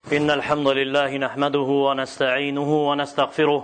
إن الحمد لله نحمده ونستعينه ونستغفره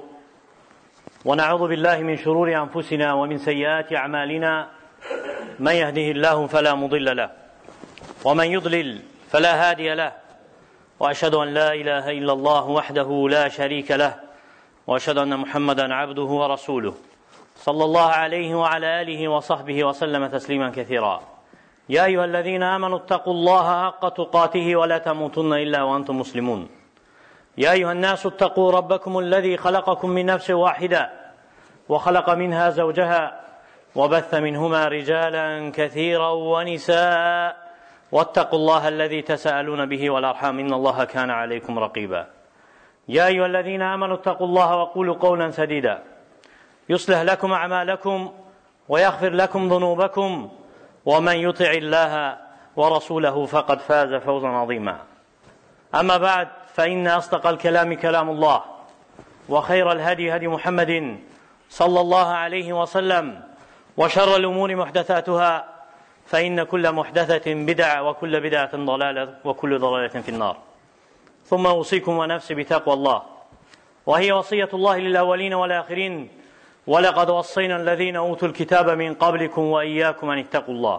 ونعوذ بالله من شرور أنفسنا ومن سيئات أعمالنا من يهده الله فلا مضل له ومن يضلل فلا هادي له وأشهد أن لا إله إلا الله وحده لا شريك له وأشهد أن محمدا عبده ورسوله صلى الله عليه وعلى آله وصحبه وسلم تسليما كثيرا يا أيها الذين آمنوا اتقوا الله حق تقاته ولا تموتن إلا وأنتم مسلمون يا أيها الناس اتقوا ربكم الذي خلقكم من نفس واحدة وخلق منها زوجها وبث منهما رجالا كثيرا ونساء واتقوا الله الذي تساءلون به والأرحام إن الله كان عليكم رقيبا يا أيها الذين آمنوا اتقوا الله وقولوا قولا سديدا يصلح لكم أعمالكم ويغفر لكم ذنوبكم ومن يطع الله ورسوله فقد فاز فوزا عظيما أما بعد فإن أصدق الكلام كلام الله وخير الهدي هدي محمد صلى الله عليه وسلم وشر الأمور محدثاتها فإن كل محدثة بدعة وكل بدعة ضلالة وكل ضلالة في النار ثم أوصيكم ونفسي بتقوى الله وهي وصية الله للأولين والآخرين وَلَقَدْ وَصَّيْنَا الَّذ۪ينَ اُوتُوا الْكِتَابَ مِنْ قَبْلِكُمْ وَاِيَّاكُمْ اَنِ اتَّقُوا اللّٰهِ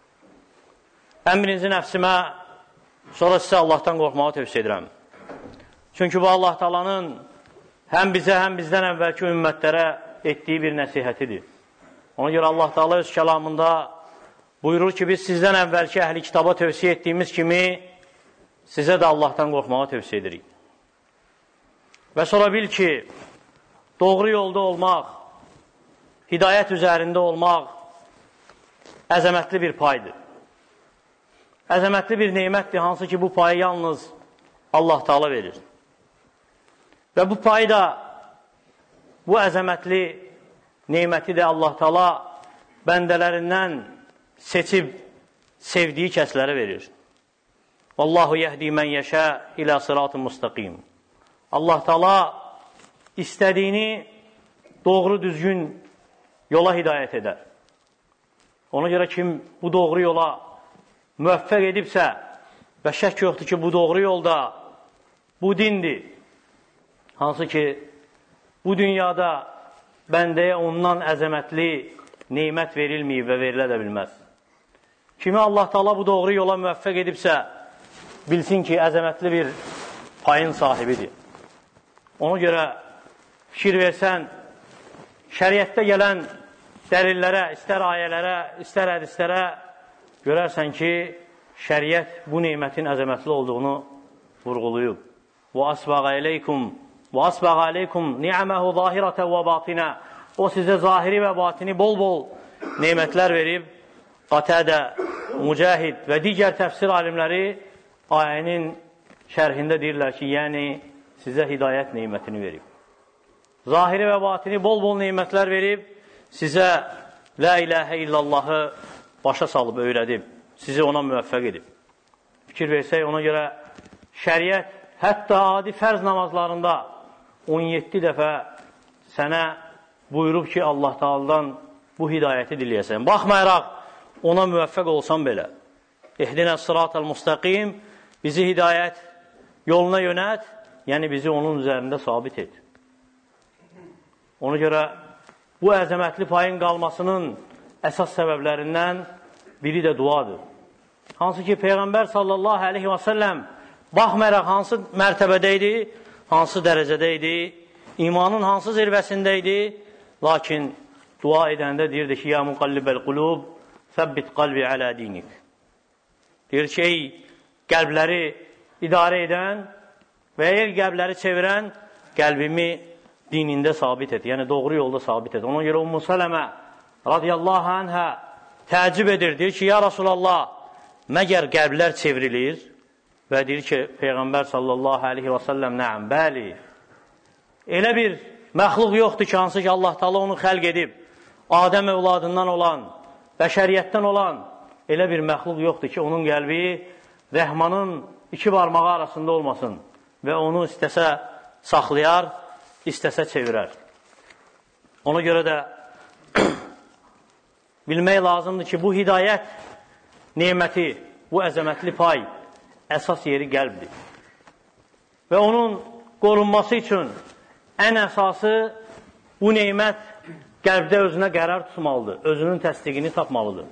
Əmrinizi nəfsimə, sonra sizə Allahdan qorxmağı tövsiyə edirəm. Çünki bu Allah Taala'nın həm bizə, həm bizdən əvvəlki ümmətlərə etdiyi bir nəsihətidir. Ona görə Allah Taala öz kəlamında buyurur ki, biz sizdən əvvəlki əhli kitaba tövsiyə etdiyimiz kimi sizə də Allahdan qorxmağı tövsiyə edirik. Və sonra bil ki, doğru yolda olmaq, hidayət üzərində olmaq əzəmətli bir paydır. Əzəmətli bir neymətdir, hansı ki, bu payı yalnız Allah Taala verir. Və bu payı da, bu əzəmətli neyməti də Allah Taala bəndələrindən seçib, sevdiyi kəslərə verir. Vallahu yəhdi mən yəşə ilə sıratın müstəqim. Allah Taala istədiyini doğru düzgün yola hidayət edər. Ona görə kim bu doğru yola müvəffəq edibsə və şək yoxdur ki, bu doğru yolda bu dindir. Hansı ki, bu dünyada bəndəyə ondan əzəmətli neymət verilməyib və verilə də bilməz. Kimi Allah Taala bu doğru yola müvəffəq edibsə, bilsin ki, əzəmətli bir payın sahibidir. Ona görə fikir versən, şəriətdə gələn dəlillərə, istər ayələrə, istər hədislərə görərsən ki, şəriət bu neymətin əzəmətli olduğunu vurğuluyub. Və asbağa aleykum ni'məhu zahirətə və batinə. O sizə zahiri və batini bol-bol neymətlər verib. Qatədə, Mücahid və digər təfsir alimləri ayənin şərhində deyirlər ki, yəni sizə hidayət neymətini verib. Zahiri və batini bol-bol neymətlər verib, sizə la ilahə illallahı başa salıb, öyrədib, sizi ona müvəffəq edib. Fikir versək, ona görə şəriət hətta adi fərz namazlarında 17 dəfə sənə buyurub ki, Allah Taala'dan bu hidayəti diləyəsən. Baxmayaraq, ona müvəffəq olsan belə. İhdinə sıratal müstəqim, bizi hidayət yoluna yönət, yəni bizi onun üzərində sabit et. Ona görə bu əzəmətli payın qalmasının əsas səbəblərindən biri də duadır. Hansı ki, Peyğəmbər sallallahu aleyhi və səlləm baxmayaraq hansı mərtəbədə idi, hansı dərəcədə idi, imanın hansı zirvəsində idi, lakin dua edəndə deyirdi ki, ya muqallibəl qulub, səbbit qalbi alə dinik. Deyir ki, ey qəlbləri idarə edən və ey qəlbləri çevirən, qəlbimi dinində sabit et, yəni doğru yolda sabit et. Ona görə Ümmü Sələmə radiyallahu anhə təəccüb edir, deyir ki, ya Rasulallah, məgər qəlblər çevrilir? Və deyir ki, Peyğəmbər sallallahu aleyhi və səlləm, nəəm, bəli. Elə bir məxluq yoxdur ki, hansı ki, Allah Taala onu xəlq edib, Adəm övladından olan, bəşəriyyətdən olan elə bir məxluq yoxdur ki, onun qəlbi Rəhmanın iki barmağı arasında olmasın və onu istəsə saxlayar, istəsə çevirər. Ona görə də bilmək lazımdır ki, bu hidayət neməti, bu əzəmətli pay əsas yeri qəlbdir. və onun qorunması üçün ən əsası bu neymət qəlbdə özünə qərar tutmalıdır, özünün təsdiqini tapmalıdır.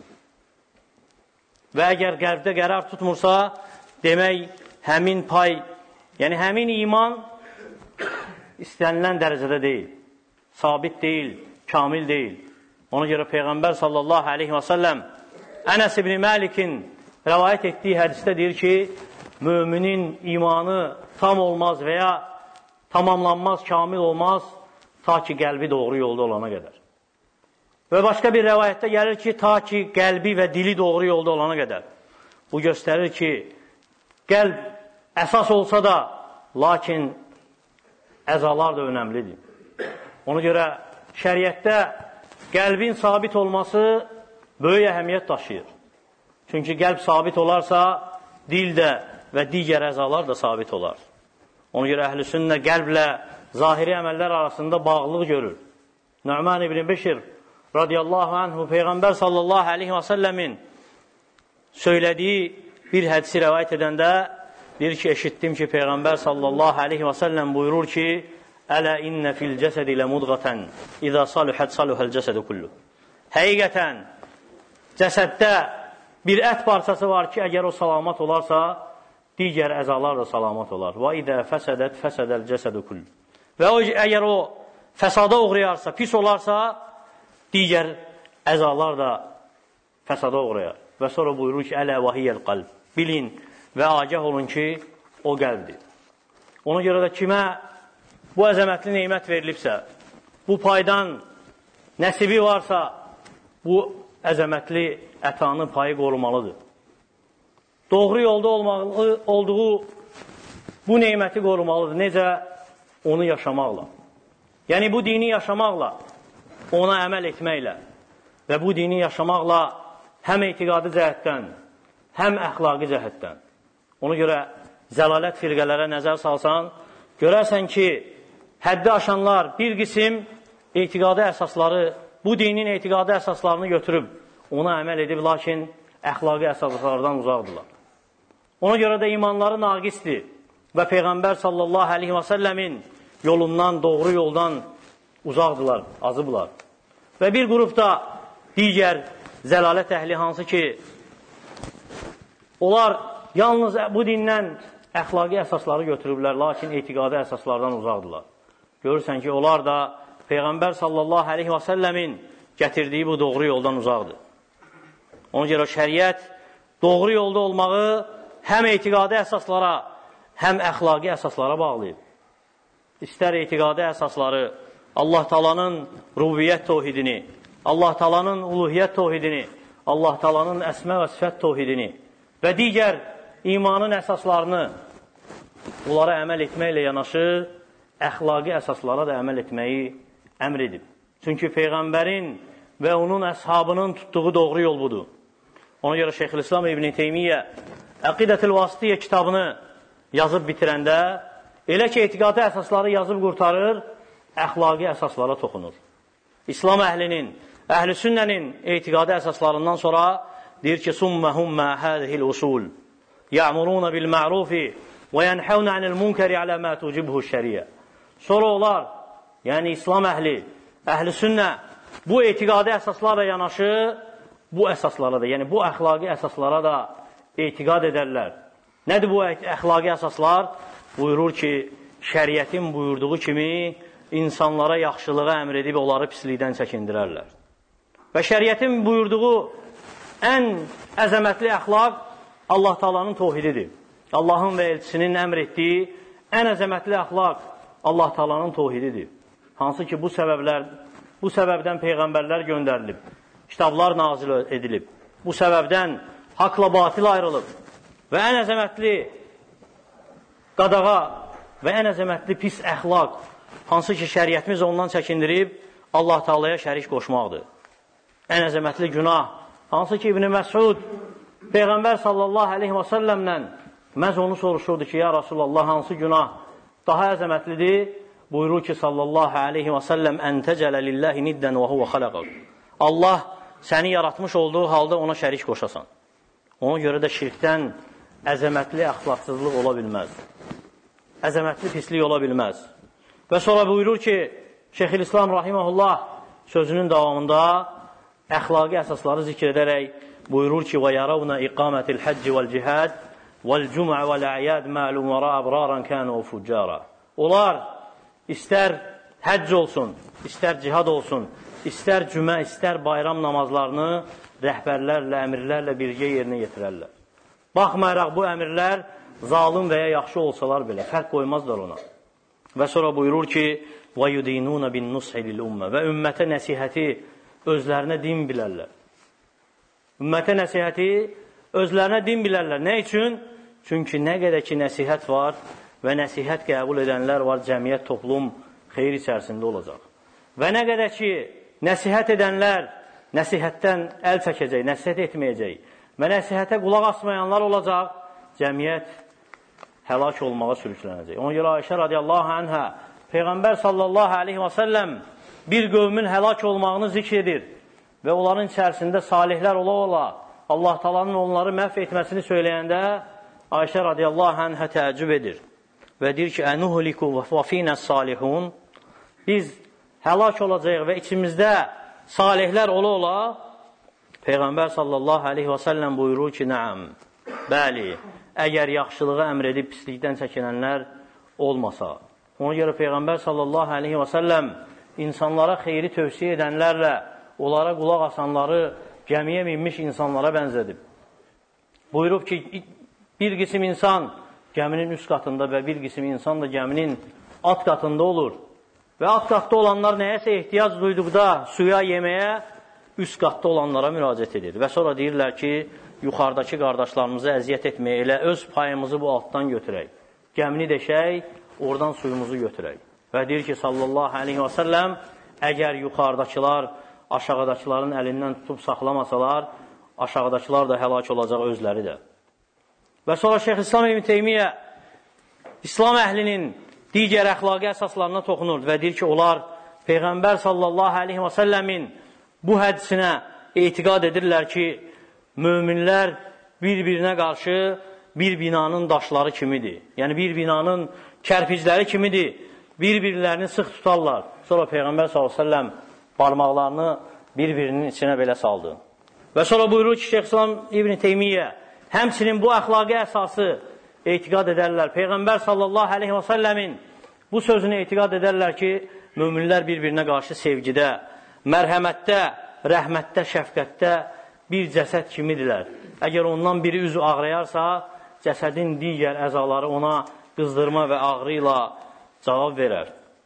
Və əgər qəlbdə qərar tutmursa, demək həmin pay, yəni həmin iman istənilən dərəcədə deyil, sabit deyil, kamil deyil. Ona görə Peyğəmbər sallallahu aleyhi və səlləm Ənəs ibn Məlikin rəvayət etdiyi hədisdə deyir ki, müminin imanı tam olmaz və ya tamamlanmaz, kamil olmaz, ta ki qəlbi doğru yolda olana qədər. Və başqa bir rəvayətdə gəlir ki, ta ki qəlbi və dili doğru yolda olana qədər. Bu göstərir ki, qəlb əsas olsa da, lakin əzalar da önəmlidir. Ona görə şəriətdə qəlbin sabit olması böyük əhəmiyyət daşıyır. Çünki qəlb sabit olarsa, dil də və digər əzalar da sabit olar. Ona görə əhl-i sünnə qəlblə zahiri əməllər arasında bağlılıq görür. Nu'man ibn Beşir radiyallahu anhu Peyğəmbər sallallahu aleyhi və səlləmin söylədiyi bir hədisi rəvayət edəndə deyir ki, eşitdim ki, Peyğəmbər sallallahu aleyhi və səlləm buyurur ki, Ələ innə fil cəsədi ilə mudğətən İzə saluhət saluhəl cəsədi kullu. Həqiqətən, cəsəddə bir ət parçası var ki, əgər o salamat olarsa, digər əzalar da salamat olar. Və idə fəsədət fəsədəl cəsədi kullu. Və əgər o fəsada uğrayarsa, pis olarsa, digər əzalar da fəsada uğrayar. Və sonra buyurur ki, Ələ vəhiyyəl qalb. Bilin və agah olun ki, o qəlbdir. Ona görə də kimə bu əzəmətli neymət verilibsə, bu paydan nəsibi varsa, bu əzəmətli ətanın payı qorumalıdır. Doğru yolda olduğu bu neyməti qorumalıdır. Necə? Onu yaşamaqla. Yəni, bu dini yaşamaqla, ona əməl etməklə və bu dini yaşamaqla həm etiqadi cəhətdən, həm əxlaqi cəhətdən. Ona görə zəlalət firqələrə nəzər salsan, görərsən ki, həddi aşanlar bir qism etiqadi əsasları, bu dinin etiqadi əsaslarını götürüb, ona əməl edib, lakin əxlaqi əsaslardan uzaqdırlar. Ona görə də imanları naqisdir və Peyğəmbər sallallahu aleyhi və səlləmin yolundan, doğru yoldan uzaqdırlar, azıblar. Və bir qrupda digər zəlalət əhli hansı ki, onlar yalnız bu dindən əxlaqi əsasları götürüblər, lakin etiqadi əsaslardan uzaqdırlar. Görürsən ki, onlar da Peyğəmbər sallallahu aleyhi və səlləmin gətirdiyi bu doğru yoldan uzaqdır. Ona görə şəriət doğru yolda olmağı həm etiqadi əsaslara, həm əxlaqi əsaslara bağlayıb. İstər etiqadi əsasları, Allah Taala'nın rubiyyət təvhidini, Allah Taala'nın uluhiyyət təvhidini, Allah Taala'nın əsmə və sifət təvhidini və digər imanın əsaslarını bunlara əməl etməklə yanaşı, əxlaqi əsaslara da əməl etməyi əmr edib. Çünki Peyğəmbərin və onun əshabının tutduğu doğru yol budur. Ona görə Şeyxülislam İbn Teymiyyə Əqidətül Vasitiyyə kitabını yazıb bitirəndə elə ki, etiqadi əsasları yazıb qurtarır, əxlaqi əsaslara toxunur. İslam əhlinin, əhl-i sünnənin etiqadi əsaslarından sonra deyir ki, Summəhum mə hədihil usul ya'muruna bil ma'rufi və yənhəvnə anil munkəri alə mə tucibhu şəriyyə. Sonra onlar, yəni İslam əhli, əhl-i sünnə bu etiqadi əsaslarla yanaşı, bu əsaslara da, yəni bu əxlaqi əsaslara da etiqad edərlər. Nədir bu əxlaqi əsaslar? Buyurur ki, şəriətin buyurduğu kimi insanlara yaxşılığa əmr edib onları pislikdən çəkindirərlər. Və şəriətin buyurduğu ən əzəmətli əxlaq Allah Taala'nın təvhididir. Allahın və elçisinin əmr etdiyi ən əzəmətli əxlaq Allah Taala'nın təvhididir. Hansı ki, bu səbəbdən peyğəmbərlər göndərilib, kitablar nazil edilib. Bu səbəbdən haqla batil ayrılıb və ən əzəmətli qadağa və ən əzəmətli pis əxlaq, hansı ki, şəriətimiz ondan çəkindirib, Allah Taala'ya şərik qoşmaqdır. Ən əzəmətli günah, hansı ki, İbn Məsud Peyğəmbər sallallahu aleyhi və səlləmlə məhz onu soruşurdu ki, ya Rasulallah, hansı günah daha əzəmətlidir? Buyurur ki, sallallahu aleyhi və səlləm, əntəcələ lilləhi niddən və huvə xaləqəq. Allah səni yaratmış olduğu halda ona şərik qoşasan. Ona görə də şirkdən əzəmətli əxlaqsızlıq ola bilməz. əzəmətli pislik ola bilməz. Və sonra buyurur ki, Şeyxülislam Rahiməhullah sözünün davamında əxlaqi əsasları zikr edərək buyurur ki, وَيَرَوْنَ إِقَامَةِ الْحَجِّ وَالْجِهَادِ وَالْجُمْعَ وَالْأَعْيَادِ مَعْلُمْ وَرَا أَبْرَارًا كَانُوا فُجَّارًا. Onlar istər həcc olsun, istər cihad olsun, istər cümə, istər bayram namazlarını rəhbərlərlə, əmirlərlə birgə yerinə yetirərlər. Baxmayaraq bu əmirlər zalim və ya yaxşı olsalar belə, fərq qoymazlar ona. Və sonra buyurur ki, وَيُدِينُونَ بِالنُّصْحِ لِلْأُمَّةِ və ümmətə nəsihəti özlərinə din bilərlər. Ümmətə nəsihəti özlərinə din bilərlər. Nə üçün? Çünki nə qədər ki nəsihət var və nəsihət qəbul edənlər var, cəmiyyət, toplum xeyir içərisində olacaq. Və nə qədər ki nəsihət edənlər nəsihətdən əl çəkəcək, nəsihət etməyəcək və nəsihətə qulaq asmayanlar olacaq, cəmiyyət həlak olmağa sürüklənəcək. Ona görə Ayşə radiyallahu anhə Peyğəmbər sallallahu aleyhi və səlləm bir qövmün həlak olmağını zikr edir və onların içərisində salihlər ola-ola Allah Taala'nın onları məhv etməsini söyləyəndə Ayşə radiyallahu anhə təəccüb edir və deyir ki, ənuhliku və finəs salihun, biz həlak olacaq və içimizdə salihlər ola-ola Peyğəmbər sallallahu aleyhi və səlləm buyurur ki, nəam, bəli, əgər yaxşılığı əmr edib pislikdən çəkinənlər olmasa. Ona görə Peyğəmbər sallallahu aleyhi və səlləm insanlara xeyri tövsiyə edənlərlə onlara qulaq asanları gəmiyə minmiş insanlara bənzədib. Buyurub ki, bir qisim insan gəminin üst qatında və bir qisim insan da gəminin alt qatında olur. Və alt qatda olanlar nəyəsə ehtiyac duyduqda suya, yeməyə üst qatda olanlara müraciət edir. Və sonra deyirlər ki, yuxarıdakı qardaşlarımızı əziyyət etməyə elə öz payımızı bu altdan götürək. Gəmini deşək, oradan suyumuzu götürək. Və deyir ki, sallallahu aleyhi və səlləm, əgər yuxarıdakılar aşağıdakıların əlindən tutub saxlamasalar, aşağıdakılar da həlak olacaq özləri də. Və sonra Şeyxülislam İbn Teymiyyə İslam əhlinin digər əxlaqi əsaslarına toxunur və deyir ki, onlar Peyğəmbər sallallahu aleyhi və səlləmin bu hədisinə etiqad edirlər ki, möminlər bir-birinə qarşı bir binanın daşları kimidir. Yəni, bir binanın kərpicləri kimidir. Bir-birlərini sıx tutarlar. Sonra Peyğəmbər s.ə.v barmaqlarını bir-birinin içinə belə saldı. Və sonra buyurur ki, Şeyxülislam İbn Teymiyyə həmçinin bu əxlaqi əsası etiqad edərlər. Peyğəmbər sallallahu aleyhi və səlləmin bu sözünü etiqad edərlər ki, möminlər bir-birinə qarşı sevgidə, mərhəmətdə, rəhmətdə, şəfqətdə bir cəsəd kimidirlər. Əgər ondan biri üzü ağrıyarsa, cəsədin digər əzaları ona qızdırma və ağrı ilə cavab verər.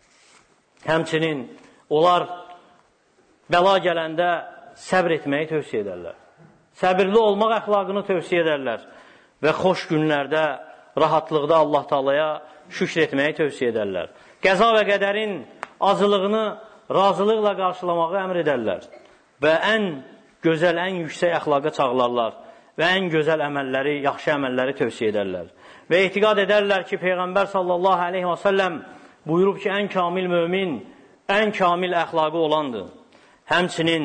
Həmçinin onlar bəla gələndə səbr etməyi tövsiyə edərlər. Səbirli olmaq əxlaqını tövsiyə edərlər və xoş günlərdə, rahatlıqda Allah Taalaya şükr etməyi tövsiyə edərlər. Qəza və qədərin acılığını razılıqla qarşılamağı əmr edərlər və ən gözəl, ən yüksək əxlaqa çağırlarlar və ən gözəl əməlləri, yaxşı əməlləri tövsiyə edərlər. Və etiqad edərlər ki, Peyğəmbər sallallahu aleyhi və səlləm buyurub ki, ən kamil mömin, ən kamil əxlaqı olandır. Həmçinin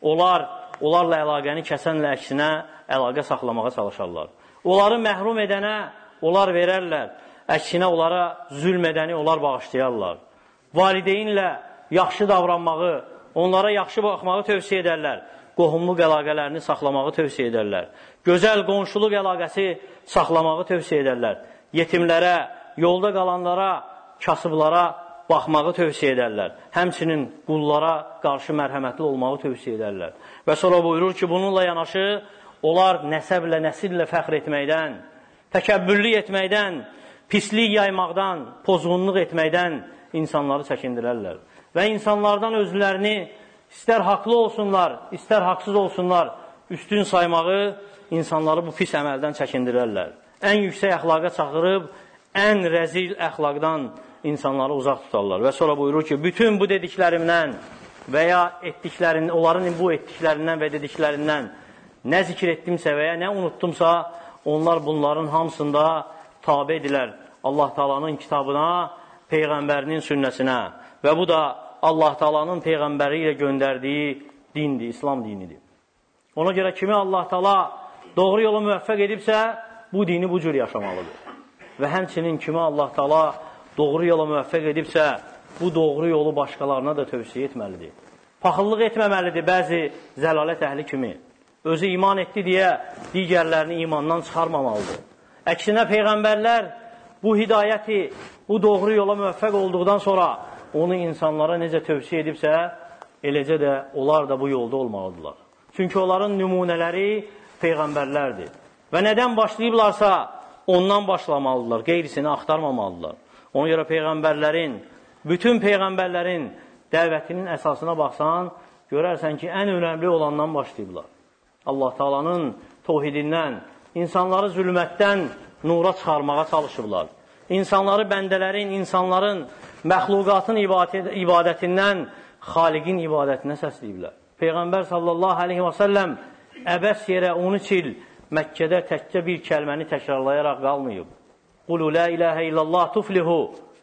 onlarla əlaqəni kəsənlə əksinə əlaqə saxlamağa çalışarlar. Onları məhrum edənə onlar verərlər, əksinə onlara zülm edəni onlar bağışlayarlar. Valideynlə yaxşı davranmağı, onlara yaxşı baxmağı tövsiyə edərlər. Qohumluq əlaqələrini saxlamağı tövsiyə edərlər. Gözəl qonşuluq əlaqəsi saxlamağı tövsiyə edərlər. Yetimlərə, yolda qalanlara, kasıblara baxmağı tövsiyə edərlər. Həmçinin qullara qarşı mərhəmətli olmağı tövsiyə edərlər. Və sonra buyurur ki, bununla yanaşı, onlar nəsəblə, nəsillə fəxr etməkdən, təkəbbürlük etməkdən, pislik yaymaqdan, pozğunluq etməkdən insanları çəkindirərlər. Və insanlardan özlərini istər haqlı olsunlar, istər haqsız olsunlar, üstün saymağı insanları bu pis əməldən çəkindirərlər. Ən yüksək əxlaqa çağırıb, ən rəzil əxlaqdan insanları uzaq tutarlar. Və sonra buyurur ki, bütün bu dediklərimdən və ya onların bu etdiklərindən və dediklərindən nə zikr etdimsə və ya nə unutdumsa, onlar bunların hamısında tabe edilər Allah Taala'nın kitabına, Peyğəmbərinin sünnəsinə və bu da Allah Taala'nın Peyğəmbəri ilə göndərdiyi dindir, İslam dinidir. Ona görə kimi Allah Taala doğru yola müvəffəq edibsə, bu dini bu cür yaşamalıdır. və həmçinin kimi Allah Taala doğru yola müvəffəq edibsə, bu doğru yolu başqalarına da tövsiyə etməlidir. Paxıllıq etməməlidir bəzi zəlalət əhli kimi. Özü iman etdi deyə digərlərini imandan çıxarmamalıdır. Əksinə Peyğəmbərlər bu hidayəti, bu doğru yola müvəffəq olduqdan sonra onu insanlara necə tövsiyə edibsə, eləcə də onlar da bu yolda olmalıdırlar. Çünki onların nümunələri Peyğəmbərlərdir. Və nədən başlayıblarsa, ondan başlamalıdırlar, qeyrisini axtarmamalıdırlar. Ona görə Peyğəmbərlərin, bütün Peyğəmbərlərin dəvətinin əsasına baxsan, görərsən ki, ən önəmli olandan başlayıblar. Allah Taala'nın tövhidindən, insanları zülmətdən nura çıxarmağa çalışıblar. İnsanları bəndələrin, insanların, məxluqatın ibadətindən Xaliqin ibadətinə səsləyiblər. Peyğəmbər sallallahu aleyhi və səlləm əbəs yerə 13 il Məkkədə təkcə bir kəlməni təkrarlayaraq qalmayıb. Qulu la ilahə illallah tuflihu.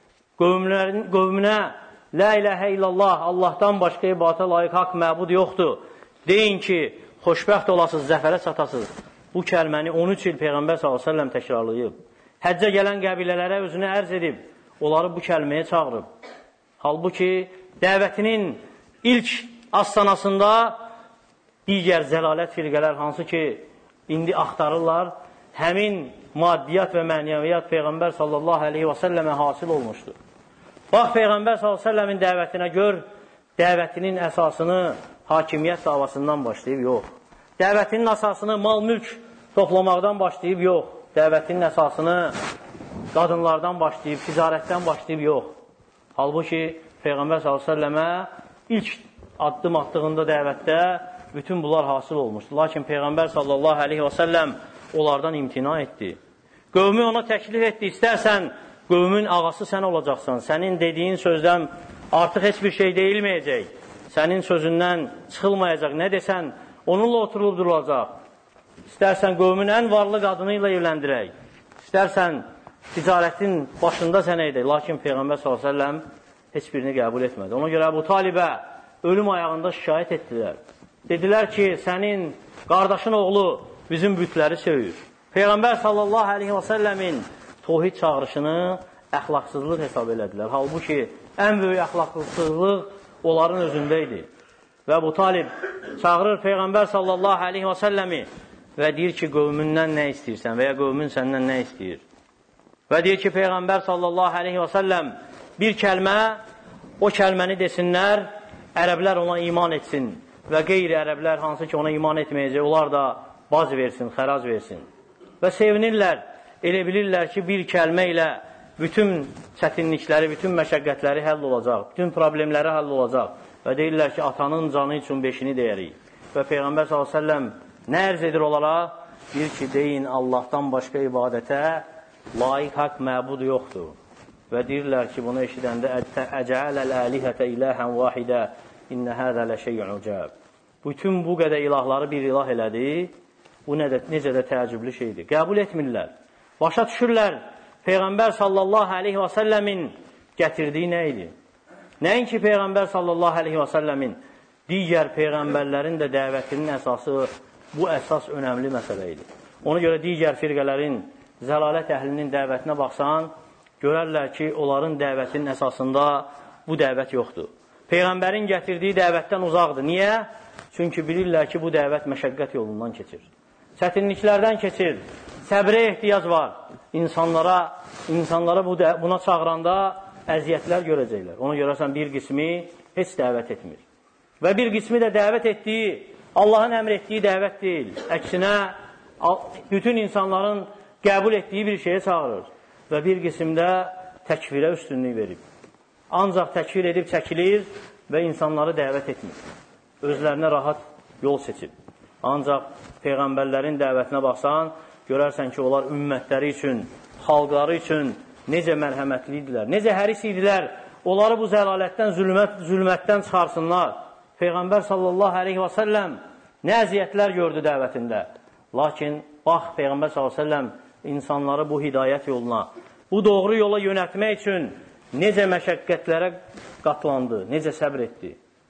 Qövmünə la ilahə illallah, Allahdan başqa ibadətə layiq haqq məbud yoxdur. Deyin ki, xoşbəxt olasınız, zəfərə çatasınız. Bu kəlməni 13 il Peyğəmbər s.ə.v təkrarlayıb. Həccə gələn qəbilələrə özünü ərz edib, onları bu kəlməyə çağırıb. Halbuki dəvətinin ilk astanasında digər zəlalət firqələr hansı ki, indi axtarırlar, həmin maddiyyat və mənəviyyat Peyğəmbər sallallahu aleyhi və səlləmə hasil olmuşdur. Bax, Peyğəmbər sallallahu aleyhi və səlləmin dəvətinə gör, dəvətinin əsasını hakimiyyət davasından başlayıb, yox. Dəvətinin əsasını mal-mülk toplamaqdan başlayıb, yox. Dəvətinin əsasını qadınlardan başlayıb, ticarətdən başlayıb, yox. Halbuki Peyğəmbər s.ə.və ilk addım attığında dəvətdə bütün bunlar hasıl olmuşdur. Lakin Peyğəmbər s.ə.v onlardan imtina etdi. Qövmü ona təklif etdi, istərsən qövmün ağası sən olacaqsan. Sənin dediyin sözdən artıq heç bir şey deyilməyəcək. Sənin sözündən çıxılmayacaq. Nə desən, onunla oturulub durulacaq. İstərsən qövmün ən varlı qadını ilə evləndirək. İstərsən ticarətin başında sənə edək. Lakin Peyğəmbər s.ə.v heç birini qəbul etmədi. Ona görə Əbu Talibə ölüm ayağında şikayət etdilər. Dedilər ki, sənin qardaşın oğlu bizim bütləri söyür. Peyğəmbər sallallahu aleyhi və səlləmin tohid çağırışını əxlaqsızlıq hesab elədilər. Halbuki ən böyük əxlaqsızlıq onların özündə idi. Və Əbu Talib çağırır Peyğəmbər sallallahu aleyhi və səlləmi və deyir ki, qövmündən nə istəyirsən və ya qövmün səndən nə istəyir? Və deyir ki, Peyğəmbər sallallahu aleyhi və səlləm bir kəlmə, o kəlməni desinlər, ərəblər ona iman etsin və qeyri ərəblər hansı ki ona iman etməyəcək, onlar da baz versin, xərac versin. Və sevinirlər, elə bilirlər ki, bir kəlmə ilə bütün çətinlikləri, bütün məşəqqətləri həll olacaq, bütün problemləri həll olacaq. Və deyirlər ki, atanın canı üçün 5-ini deyərik. Və Peyğəmbər s.ə.v nə ərz edir onlara? Deyir ki, deyin, Allahdan başqa ibadətə layiq haqq məbud yoxdur. Və deyirlər ki, bunu eşidəndə əcəaləl-əlihətə iləhən vahidə innə həzə ləşəyyən ucəb. Bütün bu qədər ilahları bir ilah elədi. Bu necə də təəccüblü şeydir. Qəbul etmirlər. Başa düşürlər, Peyğəmbər sallallahu aleyhi və səlləmin gətirdiyi nə idi? Nəinki Peyğəmbər sallallahu aleyhi və səlləmin, digər Peyğəmbərlərin də dəvətinin əsası, bu əsas önəmli məsələ idi. Ona görə digər firqələrin, zəlalət əhlinin dəvətinə baxsan, görərlər ki, onların dəvətinin əsasında bu dəvət yoxdur. Peyğəmbərin gətirdiyi dəvətdən uzaqdır. Niyə? Çünki bilirlər ki, bu dəvət məşəqqət yolundan keçir. Çətinliklərdən keçir. Səbrə ehtiyac var. İnsanlara buna çağıranda əziyyətlər görəcəklər. Ona görərsən bir qismi heç dəvət etmir. Və bir qismi də dəvət etdiyi, Allahın əmr etdiyi dəvət deyil. Əksinə, bütün insanların qəbul etdiyi bir şeyə çağırır. Və bir qismdə təkvirə üstünlük verib. Ancaq təkvir edib çəkilir və insanları dəvət etmir. Özlərinə rahat yol seçib. Ancaq Peyğəmbərlərin dəvətinə baxsan, görərsən ki, onlar ümmətləri üçün, xalqları üçün necə mərhəmətli idilər, necə həris idilər, onları bu zəlalətdən, zülmətdən çıxarsınlar. Peyğəmbər sallallahu aleyhi və səlləm nə əziyyətlər gördü dəvətində. Lakin, bax, Peyğəmbər sallallahu aleyhi və səlləm insanları bu hidayət yoluna, bu doğru yola yönətmək üçün necə məşəqqətlərə qatlandı, necə səbr etdi.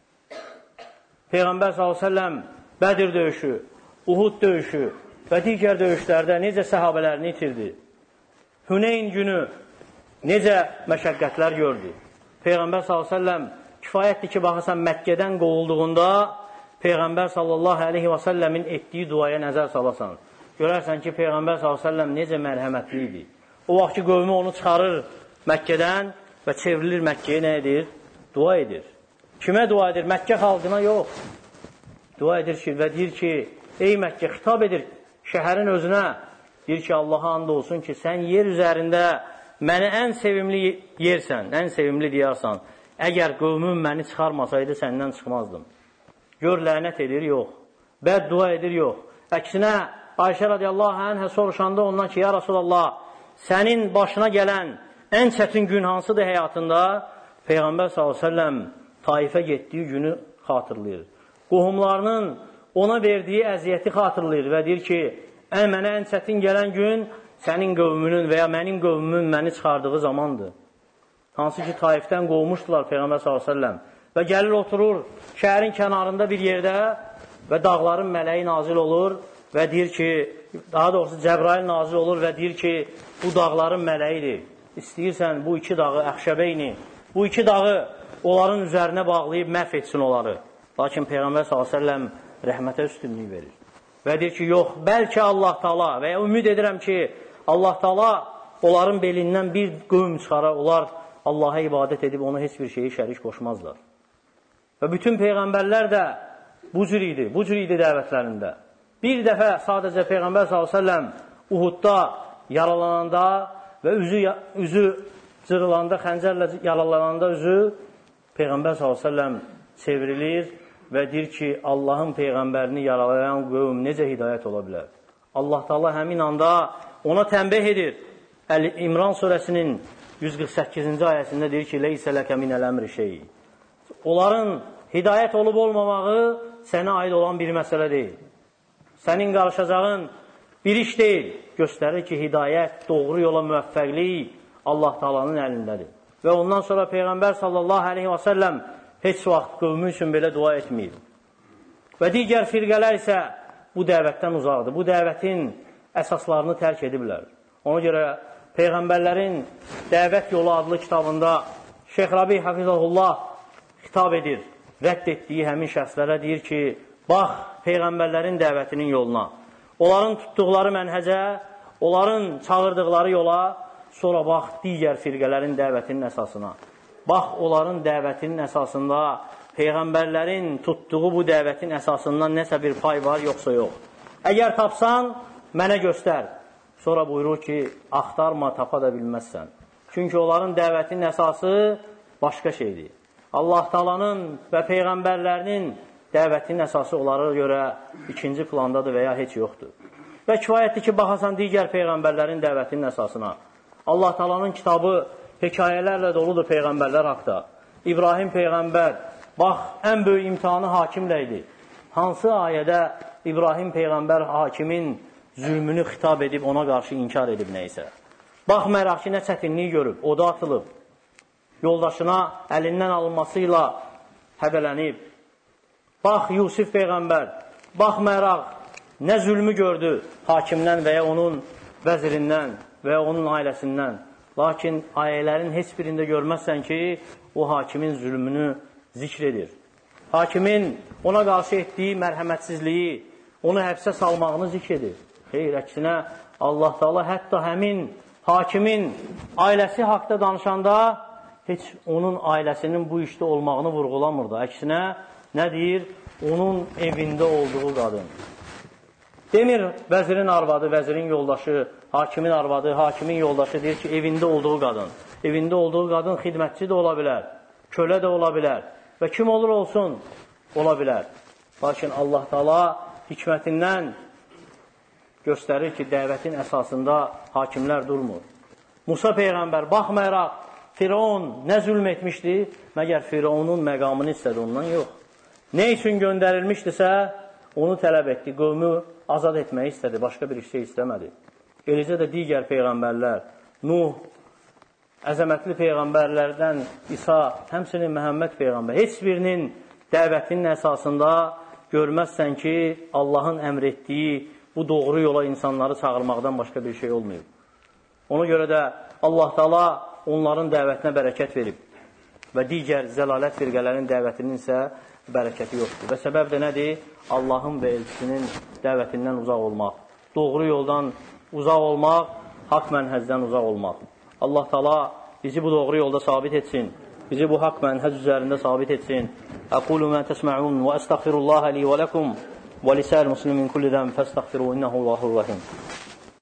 Peyğəmbər s.ə.v Bədir döyüşü, Uhud döyüşü və digər döyüşlərdə necə səhabələrini itirdi. Hüneyn günü necə məşəqqətlər gördü. Peyğəmbər s.ə.v kifayətdir ki, baxırsan Məkkədən qovulduğunda Peyğəmbər s.ə.v-in etdiyi duaya nəzər salasan. Görərsən ki, Peyğəmbər s.ə.v necə mərhəmətli idi. O vaxt ki, qövmü onu çıxarır Məkkədən və çevrilir Məkkəyə nə edir? Dua edir. Kimə dua edir? Məkkə xalqına yox. Dua edir ki, və deyir ki, ey Məkkə, xitab edir şəhərin özünə. Deyir ki, Allaha and olsun ki, sən yer üzərində məni ən sevimli yersən, ən sevimli deyərsən. Əgər qövmüm məni çıxarmasaydı, səndən çıxmazdım. Gör, lənət edir, yox. Bəd dua edir, yox. Əksinə, Ayşə radiyallahu anhə soruşanda ondan ki, ya Rasulallah, sənin başına gələn ən çətin gün hansıdır həyatında? Peyğəmbər s.ə.v Taifə getdiyi günü xatırlayır. Qohumlarının ona verdiyi əziyyəti xatırlayır və deyir ki, mənə ən çətin gələn gün sənin qövmünün və ya mənim qövmümün məni çıxardığı zamandır. Hansı ki, Taifdən qovmuşdular Peyğəmbər s.ə.v və gəlir oturur şəhərin kənarında bir yerdə və dağların mələyi nazil olur və deyir ki, daha doğrusu Cəbrail nazil olur və deyir ki, bu dağların mələyidir. İstəyirsən bu iki dağı Əxşəbeyni, bu iki dağı onların üzərinə bağlayıb məhv etsin onları. Lakin Peyğəmbər s.ə.v rəhmətə üstünlük verir. Və deyir ki, yox, bəlkə Allah Taala və ya ümid edirəm ki, Allah Taala onların belindən bir qövm çıxarar, onlar Allaha ibadət edib ona heç bir şeyi şərik qoşmazlar. Və bütün Peyğəmbərlər də bu cür idi dəvətlərində. Bir dəfə sadəcə Peyğəmbər s.ə.v Uhudda yaralananda və üzü cırılanda, xəncərlə yaralananda üzü Peyğəmbər s.ə.v çevrilir və deyir ki, Allahın Peyğəmbərini yaralayan qövm necə hidayət ola bilər? Allah Taala həmin anda ona tənbih edir. Əl-İmran surəsinin 148-ci ayəsində deyir ki, leysə ləkə minəl əmri şey. Onların hidayət olub olmamağı sənə aid olan bir məsələ deyil. Sənin qarışacağın bir iş deyil. Göstərir ki, hidayət, doğru yola müvəffəqlik Allah Taalanın əlindədir. Və ondan sonra Peyğəmbər sallallahu aleyhi və səlləm heç vaxt qövmü üçün belə dua etməyib. Və digər firqələr isə bu dəvətdən uzaqdır. Bu dəvətin əsaslarını tərk ediblər. Ona görə Peyğəmbərlərin Dəvət Yolu adlı kitabında Şeyx Rabi Hafizahullah xitab edir. Rədd etdiyi həmin şəxslərə deyir ki, bax Peyğəmbərlərin dəvətinin yoluna, onların tutduqları mənhəcə, onların çağırdıqları yola, sonra bax digər firqələrin dəvətinin əsasına. Bax onların dəvətinin əsasında Peyğəmbərlərin tutduğu bu dəvətin əsasından nəsə bir pay var, yoxsa yox. Əgər tapsan, mənə göstər. Sonra buyurur ki, axtarma, tapa da bilməzsən. Çünki onların dəvətinin əsası başqa şeydir. Allah Taalanın və Peyğəmbərlərinin dəvətinin əsası onlara görə ikinci plandadır və ya heç yoxdur. Və kifayətdir ki, baxasan digər Peyğəmbərlərin dəvətinin əsasına. Allah Taalanın kitabı hekayələrlə doludur Peyğəmbərlər haqda. İbrahim Peyğəmbər, bax, ən böyük imtihanı hakimlə idi. Hansı ayədə İbrahim Peyğəmbər hakimin zülmünü xitab edib, ona qarşı inkar edib neysə. Baxmayaraq ki, nə çətinliyi görüb, oda atılıb, yoldaşına əlindən alınmasıyla həbələnib. Bax, Yusuf Peyğəmbər, baxmayaraq nə zülmü gördü hakimdən və ya onun vəzirindən və ya onun ailəsindən. Lakin ayələrin heç birində görməzsən ki, o hakimin zülmünü zikr edir. Hakimin ona qarşı etdiyi mərhəmətsizliyi, onu həbsə salmağını zikr edir. Xeyr, əksinə Allah Taala hətta həmin hakimin ailəsi haqda danışanda heç onun ailəsinin bu işdə olmağını vurğulamırdı. Əksinə nə deyir? Onun evində olduğu qadın. Demir vəzirin arvadı, vəzirin yoldaşı, hakimin arvadı, hakimin yoldaşı deyir ki, evində olduğu qadın. Evində olduğu qadın xidmətçi də ola bilər, kölə də ola bilər və kim olur olsun, ola bilər. Lakin Allah Taala hikmətindən göstərir ki, dəvətin əsasında hakimlər durmur. Musa Peyğəmbər baxmayaraq Firavun nə zülm etmişdi, məgər Firavunun məqamını istədi, ondan yox. Nə üçün göndərilmişdisə, onu tələb etdi, qövmü azad etməyi istədi, başqa bir şey istəmədi. Eləcə də digər Peyğəmbərlər, Nuh, əzəmətli Peyğəmbərlərdən İsa, həmçinin Məhəmməd Peyğəmbər, heç birinin dəvətinin əsasında görməzsən ki, Allahın əmr etdiyi bu doğru yola insanları çağırmaqdan başqa bir şey olmayıb. Ona görə də Allah Taala onların dəvətinə bərəkət verib və digər zəlalət firqələrin dəvətinin isə bərəkəti yoxdur. Və səbəb də nədir? Allahın və elçisinin dəvətindən uzaq olmaq, doğru yoldan uzaq olmaq, haqq mənhəzdən uzaq olmaq. Allah Taala bizi bu doğru yolda sabit etsin, bizi bu haqq mənhəz üzərində sabit etsin. Aqulu ma tasma'un və əstəğfirullaha li və lakum və lisa'il muslimin kulli zəm fəstəğfiru innehu Allahur rahim.